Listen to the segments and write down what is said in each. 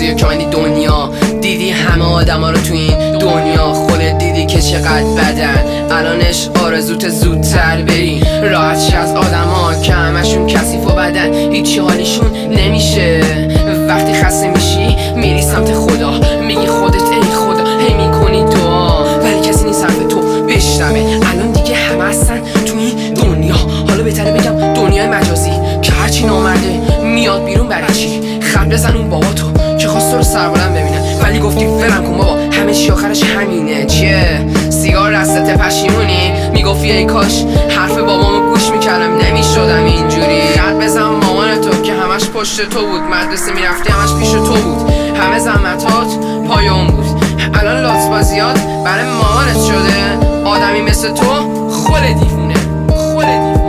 روزی که اومدی دنیا دیدی همه آدم ها رو تو این دنیا، خودت دیدی که چقدر بدن، الانش آرزوت زودتر بری راحت شی از آدم ها که همشون کثیف و بدن، هیچی حالیشون نمیشه. وقتی خسته میشی میری سمت خدا، میگی خودت ای خدا، هی میکنی دعا، ولی کسی نیست حرف تو بشنوه. الان دیگه همه هستن تو این دنیا، حالا بهتره بگم دنیای مجازی که هرچی نامرده میاد بیرون. برای چی خط بزن اون بابا تو که خواست تو رو سربلند ببینه، ولی گفتی ولم کن بابا همه چی آخرش همینه. چیه سیگار دستت پشیمونی، میگفتی ای کاش حرف بابامو گوش میکردم نمیشدم اینجوری. خط بزن مامان تو که همش پشت تو بود، مدرسه میرفتی همش پیش تو بود، همه زحمتات پای اون بود. الان لاتبازیات برای مامانت شده، آدمی مثل تو خود دیوونه، خود دیوونه.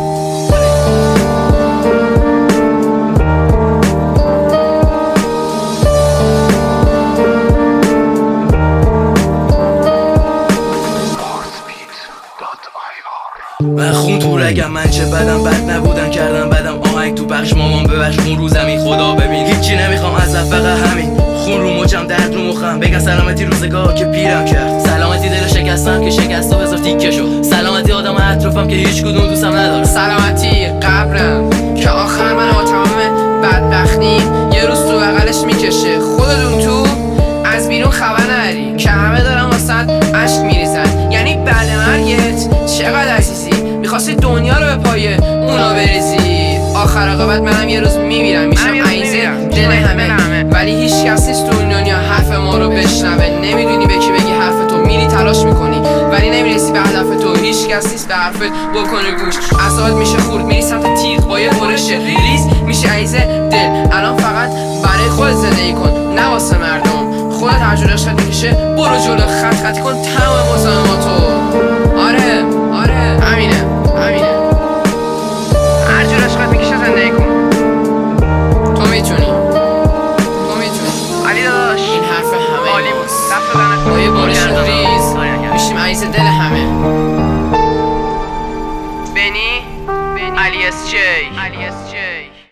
من خون تو رگم، من چه بدم بد نبودم کردم بدم آهنگ تو بخش مامان ببخش اون رو زمین خدا ببین. هیچی نمیخوام از فقط همین خون رو مچم درد رو مخم، بگم سلامتی روزگار که پیرم کرد، سلامتی دل شکستم که شکستا بذار تیکه شو، سلامتی آدم اطرافم که هیچ کدوم دوستم نداره، سلامتی قبرم که آخر من با تمام بدبختی یه روز تو بغلش میکشه. خودتون تو از بیرون خبر نداری که همه دارن واسد عشق میریزن، یعنی بعد مرگت چقدر عزیزی، میخواستی دنیا رو به پای اونا بریزی. آخر عاقبت منم یه روز میمیرم، میشم عیزه دل همه، ولی هیچ کس نیست تو این دنیا حرف ما رو بشنوه. نمیدونی به کی بگی حرف تو، میری تلاش میکنی ولی نمیرسی به هدف تو، هیچ کس نیست به حرفت بکنه گوش. اعصابت میشه خورد، میری سمت تیغ با یه برش ریز، میشه عیزه دل. الان فقط برای خودت زندگی کن نه واسه مردم، خودت هر جور عشقت میکشه برو جلو، خط خطی کن تمام مزاحماتو. آره همینه هر جور عشقت میکشه زندگی کن، تو میتونی علی داداش. این حرف همه عالی بود، دست دهنت با یه برش ریز میشیم عیز دل همه. بنی علی اس جی